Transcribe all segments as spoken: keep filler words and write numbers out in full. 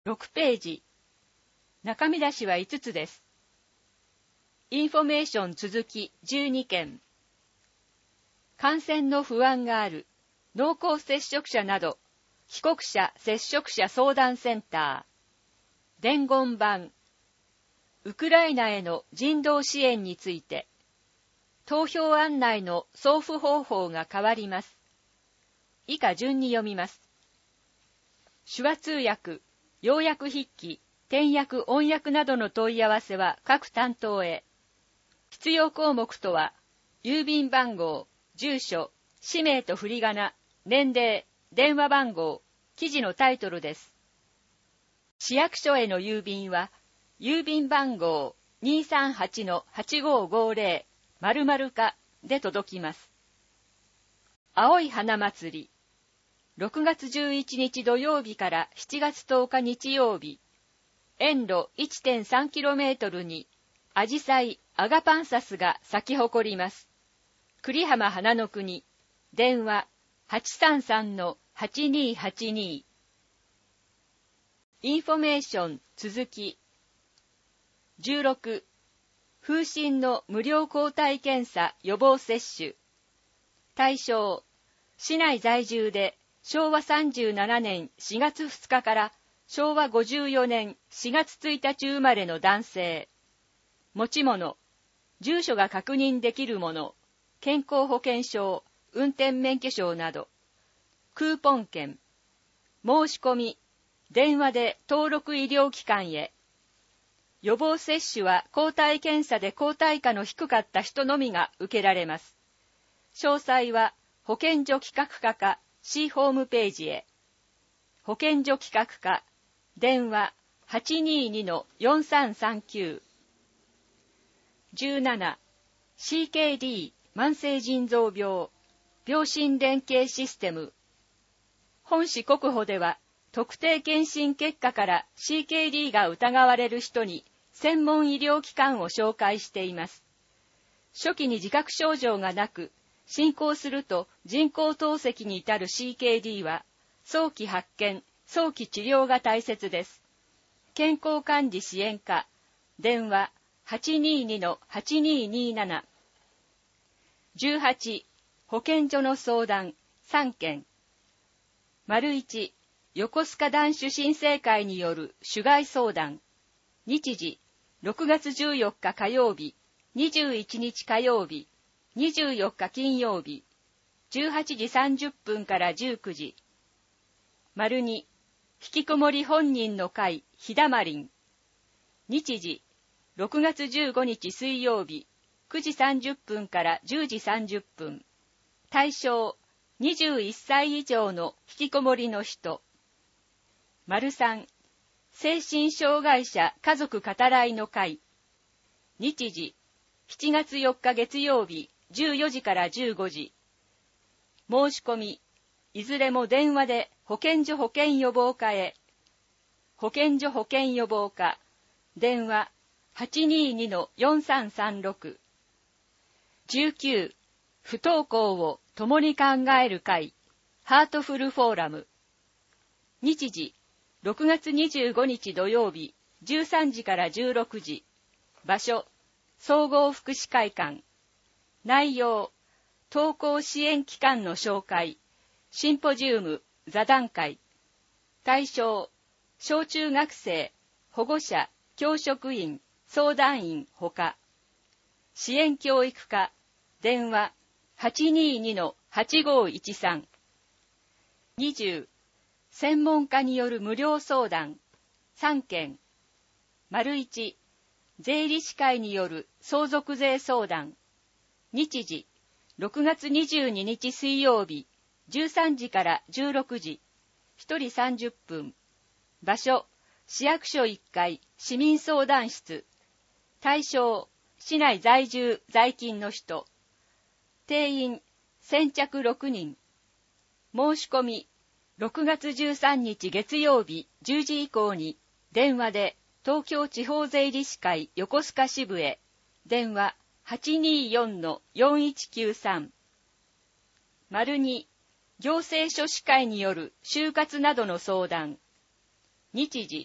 ろくページ。中身出しはいつつです。インフォメーション続きじゅうにけん。感染の不安がある濃厚接触者など帰国者接触者相談センター。伝言板。ウクライナへの人道支援について投票案内の送付方法が変わります。以下順に読みます。手話通訳、要約筆記、点訳、音訳などの問い合わせは各担当へ。必要項目とは、郵便番号、住所、氏名と振り仮名、年齢、電話番号、記事のタイトルです。市役所への郵便は、郵便番号 にーさんはちのはちごーごーぜろ 〇〇課で届きます。青い花祭り。ろくがつじゅういちにち土曜日からしちがつとおか日曜日、遠路 いってんさんキロメートル にアジサイ、アガパンサスが咲き誇ります。栗浜花の国、電話 はちさんさんのはちにーはちにー。インフォメーション続き。じゅうろく、風疹の無料抗体検査予防接種。対象、市内在住でしょうわさんじゅうななねんしがつふつかからしょうわごじゅうよねんしがつついたち生まれの男性。持ち物、住所が確認できるもの、健康保険証、運転免許証など。クーポン券。申し込み、電話で登録医療機関へ。予防接種は抗体検査で抗体価の低かった人のみが受けられます。詳細は保健所企画課か市ホームページへ。保健所企画課、電話 はちにーにのよんさんさんきゅう。じゅうなな、シーケーディー 慢性腎臓病、病診連携システム。本市国保では、特定検診結果から シーケーディー が疑われる人に専門医療機関を紹介しています。初期に自覚症状がなく、進行すると人工透析に至る シーケーディー は、早期発見、早期治療が大切です。健康管理支援課、電話 はちにーにのはちにーにーなな。じゅうはち、保健所の相談さんけん。丸いち、横須賀男子新生会による主害相談。日時、ろくがつじゅうよっか火曜日、にじゅういちにち火曜日、にじゅうよっか金曜日、じゅうはちじさんじゅっぷんからじゅうくじ。丸に、引きこもり本人の会、ひだまりん。日時、ろくがつじゅうごにち水曜日、くじさんじゅっぷんからじゅうじさんじゅっぷん。対象、にじゅういっさい以上の引きこもりの人。丸さん、精神障害者家族語らいの会。日時、しちがつよっか月曜日、じゅうよじからじゅうごじ。申し込み、いずれも電話で保健所保健予防課へ。保健所保健予防課、電話 はちにーにのよんさんさんろく。じゅうきゅう、不登校を共に考える会、ハートフルフォーラム。日時、ろくがつにじゅうごにち土曜日、じゅうさんじからじゅうろくじ。場所、総合福祉会館。内容、登校支援機関の紹介、シンポジウム、座談会。対象、小中学生、保護者、教職員、相談員ほか。支援教育課、電話 はちにーにのはちごーいちさん。にじゅう、専門家による無料相談さんけん。丸いち、税理士会による相続税相談。日時、ろくがつにじゅうににち水曜日、じゅうさんじからじゅうろくじ、ひとりさんじゅっぷん。場所、市役所いっかい、市民相談室。対象、市内在住、在勤の人。定員、先着ろくにん。申し込み、ろくがつじゅうさんにち月曜日じゅうじ以降に、電話で東京地方税理士会横須賀支部へ。電話 はちにーよんのよんいちきゅうさん。丸に、行政書士会による就活などの相談。日時、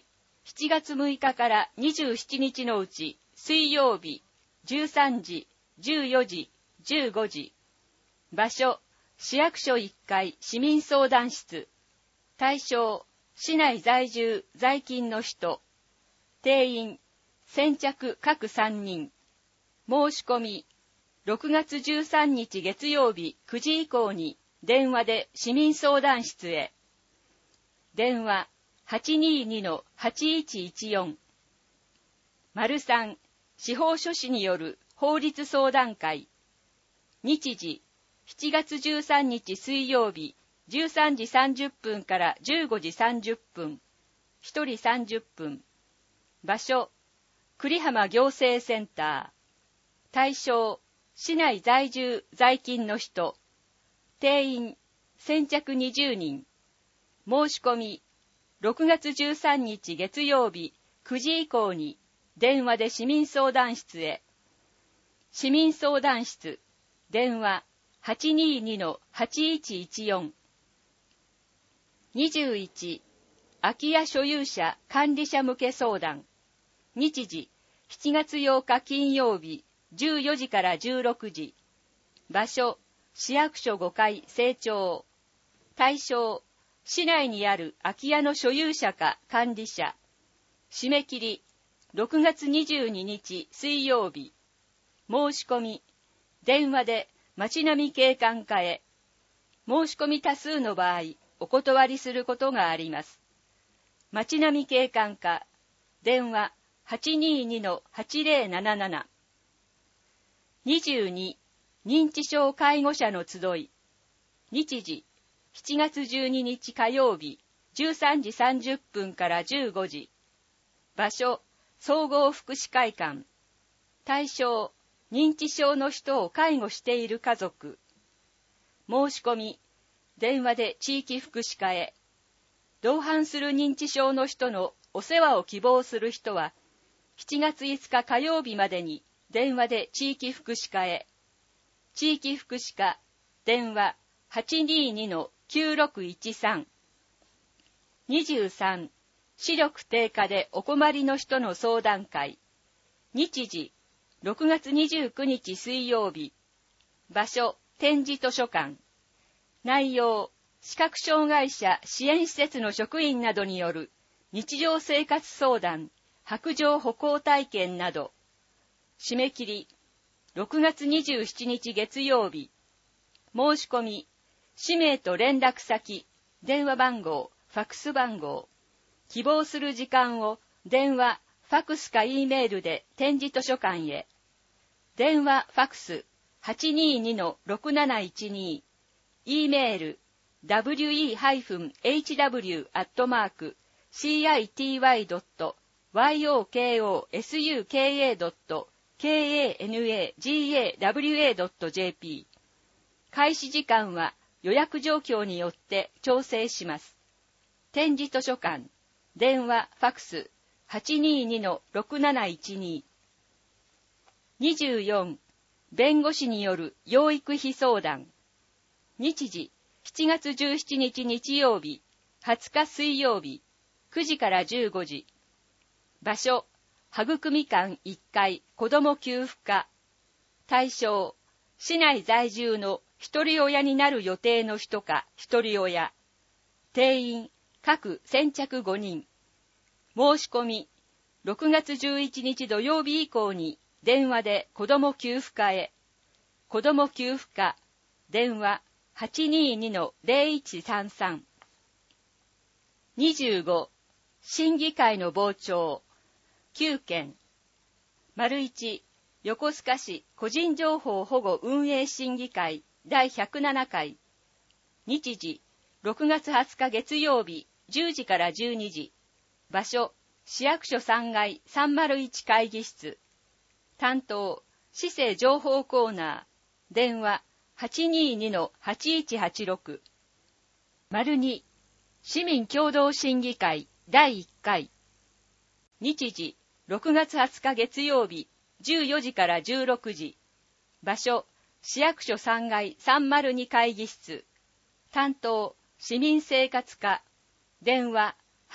しちがつむいかからにじゅうしちにちのうち水曜日じゅうさんじ、じゅうよじ、じゅうごじ。場所、市役所いっかい市民相談室。対象、市内在住在勤の人。定員、先着各さんにん。申し込み、ろくがつじゅうさんにち月曜日くじ以降に電話で市民相談室へ。電話 はちにーにのはちいちいちよん。丸さん、司法書士による法律相談会。日時、しちがつじゅうさんにち水曜日じゅうさんじさんじゅっぷんからじゅうごじさんじゅっぷん。ひとりさんじゅっぷん。場所、栗浜行政センター。対象、市内在住在勤の人。定員、先着にじゅうにん。申し込み、ろくがつじゅうさんにち月曜日くじ以降に電話で市民相談室へ。市民相談室、電話 はちにーにのはちいちいちよん。にじゅういち、空き家所有者管理者向け相談。日時、しちがつようか金曜日じゅうよじからじゅうろくじ。場所、市役所ごかい正町。対象、市内にある空き家の所有者か管理者。締め切り、ろくがつにじゅうににち水曜日。申し込み、電話で町並景観課へ。申し込み多数の場合、お断りすることがあります。町並景観課、電話 はちにーにのはちぜろなななな。にじゅうに、認知症介護者の集い。日時、しちがつじゅうににち火曜日じゅうさんじさんじゅっぷんからじゅうごじ。場所、総合福祉会館。対象、認知症の人を介護している家族。申し込み、電話で地域福祉課へ。同伴する認知症の人のお世話を希望する人は、しちがついつか火曜日までに電話で地域福祉課へ。地域福祉課、電話 はちにーにのきゅうろくいちさん。にじゅうさん、視力低下でお困りの人の相談会。日時、ろくがつにじゅうくにち水曜日。場所、点字図書館。内容、視覚障害者支援施設の職員などによる日常生活相談、白状歩行体験など。締め切り、ろくがつにじゅうしちにち月曜日。申し込み、氏名と連絡先、電話番号、ファクス番号。希望する時間を電話、ファクスか E メールで点字図書館へ。電話、ファクス はちにーにのろくなないちに。E メール ダブリューイーエイチダブリュー アットマーク シーアイティーワイ ドット ワイオーケーオーエスユーケーエー ドット ケーエーエヌエージーエーダブリューエー ドット ジェーピー。開始時間は予約状況によって調整します。点字図書館、電話、ファクス はちにーにのろくなないちに。にじゅうよん、弁護士による養育費相談。日時、しちがつじゅうしちにち日曜日、はつか水曜日、くじからじゅうごじ。場所、育み館いっかい子ども給付課。対象、市内在住の一人親になる予定の人か一人親。定員、各先着ごにん。申し込み、ろくがつじゅういちにち土曜日以降に電話で子ども給付課へ。子ども給付課、電話 はちにーにのゼロいちさんさん。にじゅうご、審議会の傍聴。きゅうけん。丸いち、横須賀市個人情報保護運営審議会だいひゃくななかい。日時、ろくがつはつか月曜日じゅうじからじゅうにじ。場所、市役所さんがいさんまるいち会議室。担当、市政情報コーナー。電話 はちにーにのはちいちはちろく。丸に、市民共同審議会だいいっかい。日時、ろくがつはつか月曜日じゅうよじからじゅうろくじ。場所、市役所さんがいさんまるに会議室。担当、市民生活課。電話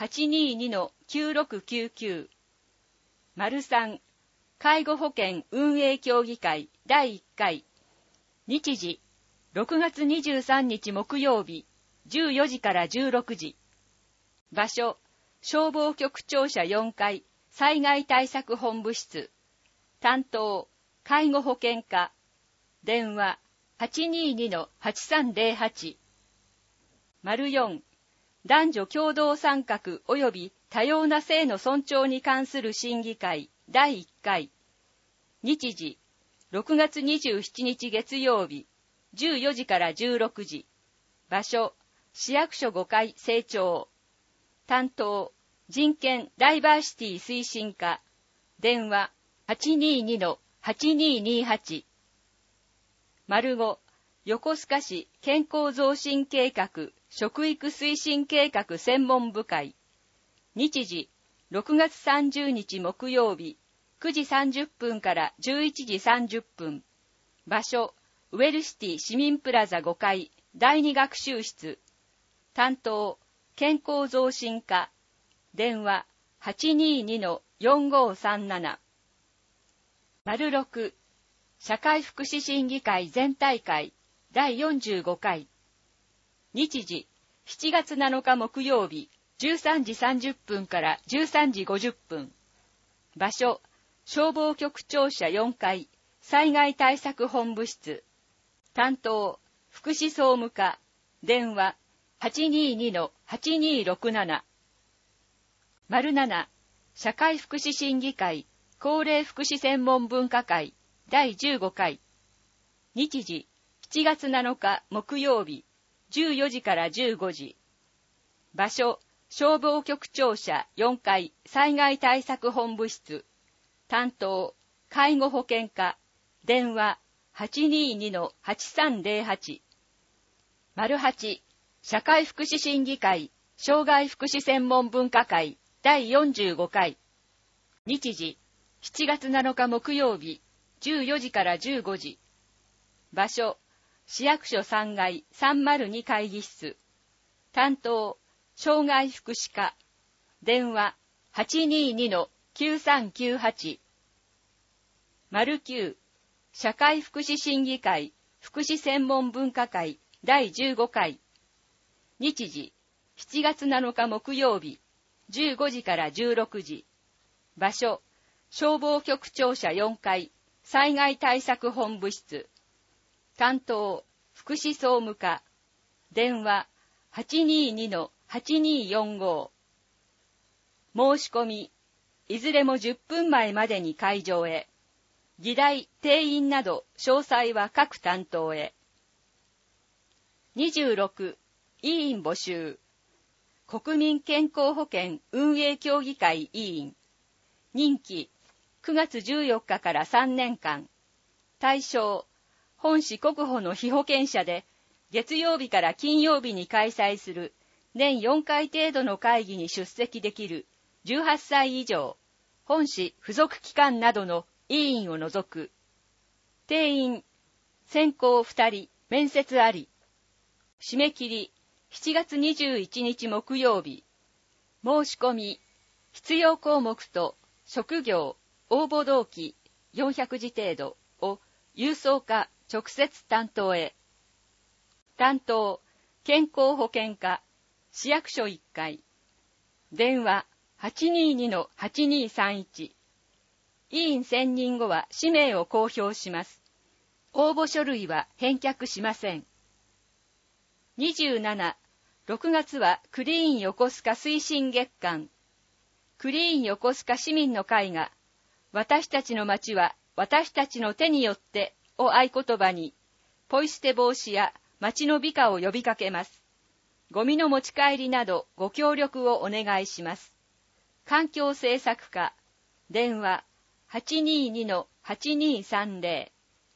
はちにーにのきゅうろくきゅうきゅう。さん、介護保険運営協議会だいいっかい。日時、ろくがつにじゅうさんにち木曜日、じゅうよじからじゅうろくじ。場所、消防局庁舎よんかい、災害対策本部室。担当、介護保険課。電話、はちにーにのはちさんぜろはち。よん、男女共同参画及び多様な性の尊重に関する審議会だいいっかい。日時、ろくがつにじゅうしちにち月曜日、じゅうよじからじゅうろくじ。場所、市役所ごかい正庁。担当、人権ダイバーシティ推進課。電話、はちにーにのはちにーにーはち。ご、横須賀市健康増進計画食育推進計画専門部会。日時、ろくがつさんじゅうにち木曜日、くじさんじゅっぷんからじゅういちじさんじゅっぷん。場所、ウェルシティ市民プラザごかいだいに学習室。担当、健康増進課。電話、はちにーにのよんごさんなな。ろく、社会福祉審議会全体会だいよんじゅうごかい。日時、しちがつなのか木曜日、じゅうさんじさんじゅっぷんからじゅうさんじごじゅっぷん。場所、消防局庁舎よんかい、災害対策本部室。担当、福祉総務課。電話、はちにーにのはちにーろくなな。なな、社会福祉審議会、高齢福祉専門分科会、だいじゅうごかい。日時、しちがつなのか木曜日、じゅうよじからじゅうごじ。場所、消防局庁舎よんかい災害対策本部室。担当、介護保険課。電話、はちにーにのはちさんぜろはち。はち、社会福祉審議会、障害福祉専門分科会、だいよんじゅうごかい。日時、しちがつなのか木曜日、じゅうよじからじゅうごじ。場所、市役所さんがいさんまるに会議室。担当、障害福祉課。電話、はちにーにのきゅうさんきゅうはち。きゅう、社会福祉審議会、福祉専門分科会、だいじゅうごかい。日時、しちがつなのか木曜日、じゅうごじからじゅうろくじ。場所、消防局庁舎よんかい、災害対策本部室。担当、福祉総務課。電話、はちにーにのはちにーよんご。申し込み、いずれもじゅっぷんまえまでに会場へ。議題、定員など、詳細は各担当へ。にじゅうろく、委員募集。国民健康保険運営協議会委員。任期、くがつじゅうよっかからさんねんかん。対象、本市国保の被保険者で、月曜日から金曜日に開催する年よんかい程度の会議に出席できるじゅうはっさい以上、本市付属機関などの委員を除く。定員、選考ふたり、面接あり。締め切り、しちがつにじゅういちにち木曜日。申し込み、必要項目と職業、応募動機よんひゃくじ程度を郵送か直接担当へ。担当、健康保険課、市役所いっかい。電話、はちにーにのはちにーさんいち。委員選任後は氏名を公表します。応募書類は返却しません。にじゅうなな、ろくがつはクリーン横須賀推進月間。クリーン横須賀市民の会が、私たちの街は私たちの手によってを合言葉に、ポイ捨て防止や街の美化を呼びかけます。ゴミの持ち帰りなどご協力をお願いします。環境政策課、電話、はちにーにのはちにーさんぜろ。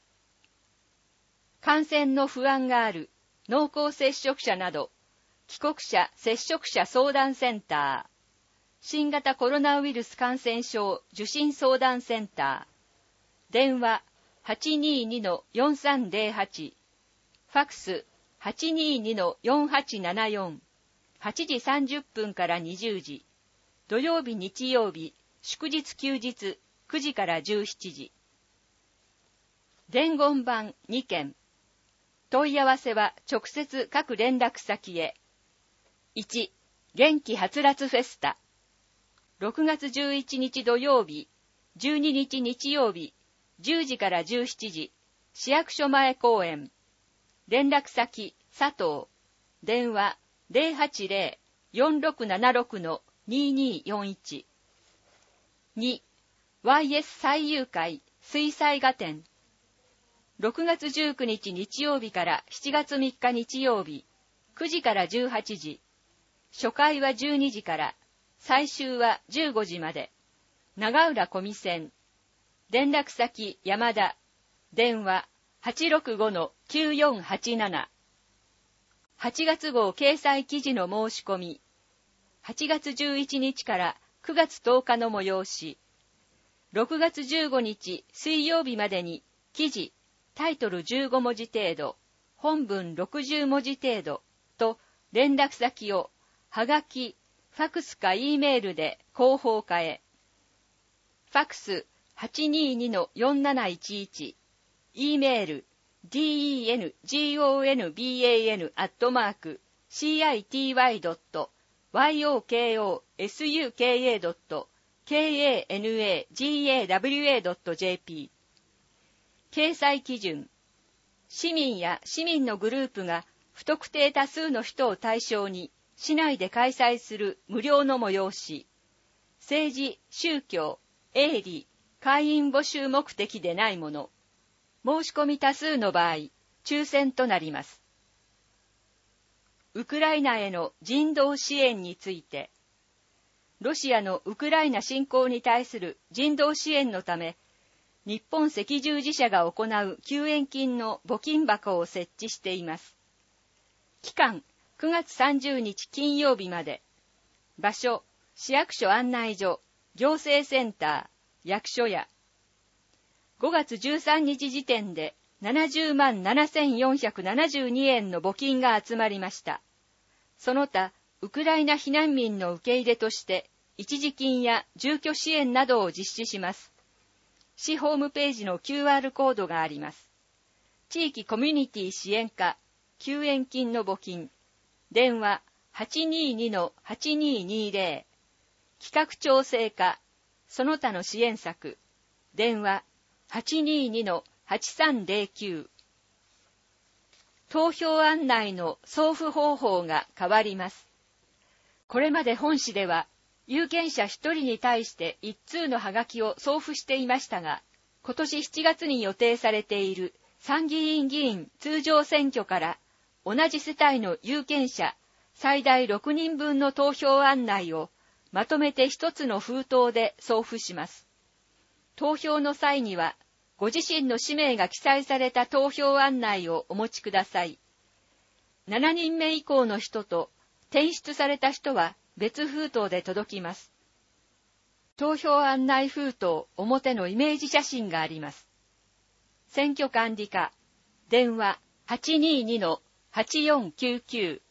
感染の不安がある濃厚接触者など、帰国者接触者相談センター、新型コロナウイルス感染症受診相談センター、電話 はちにーにのよんさんぜろはち、ファクス はちにーにのよんはちななよん、 はちじさんじゅっぷんからにじゅうじ、土曜日日曜日、祝日休日くじからじゅうしちじ。伝言板にけん。問い合わせは直接各連絡先へ。いち. 元気はつらつフェスタ。ろくがつじゅういちにち土曜日、じゅうににち日曜日、じゅうじからじゅうしちじ、市役所前公園。連絡先、佐藤。電話、ゼロはちゼロ よんろくななろく ににーよんいち。に. ワイエス 最遊会水彩画展。ろくがつじゅうくにち日曜日からしちがつみっか日曜日、くじからじゅうはちじ。初回はじゅうにじから、最終はじゅうごじまで。長浦小見線。連絡先山田。電話 はちろくごのきゅうよんはちなな。はちがつ号掲載記事の申し込み。はちがつじゅういちにちからくがつとおかの催し。ろくがつじゅうごにち水曜日までに記事、タイトルじゅうごもじ程度、本文ろくじゅうもじ程度と連絡先をはがき、ファクスか E メールで広報課へ。ファクス はちにーにのよんなないちいち、E メール ディーイーエヌジーオーエヌビーエーエヌ アットマーク シーアイティーワイ ドット ワイオーケーオーエスユーケーエー ドット ケーエーエヌエージーエーダブリューエー ドット ジェーピー。掲載基準。市民や市民のグループが不特定多数の人を対象に市内で開催する無料の催し。政治、宗教、営利、会員募集目的でないもの。申し込み多数の場合、抽選となります。ウクライナへの人道支援について、ロシアのウクライナ侵攻に対する人道支援のため、日本赤十字社が行う救援金の募金箱を設置しています。期間、くがつさんじゅうにち金曜日まで。場所、市役所案内所、行政センター、役所や。ごがつじゅうさんにち時点でななじゅうまんななせんよんひゃくななじゅうにえんの募金が集まりました。その他、ウクライナ避難民の受け入れとして一時金や住居支援などを実施します。市ホームページの キューアール コードがあります。地域コミュニティ支援課、救援金の募金。電話 はちにーにのはちにーにーぜろ。企画調整課、その他の支援策。電話はちにーにのはちさんぜろきゅう。投票案内の送付方法が変わります。これまで本市では、有権者ひとりに対して一通のハガキを送付していましたが、今年しちがつに予定されている参議院議員通常選挙から同じ世帯の有権者最大ろくにんぶんの投票案内をまとめて一つの封筒で送付します。投票の際にはご自身の氏名が記載された投票案内をお持ちください。しちにんめ以降の人と転出された人は別封筒で届きます。投票案内封筒表のイメージ写真があります。選挙管理課、電話 はちにーにのはちよんきゅうきゅう。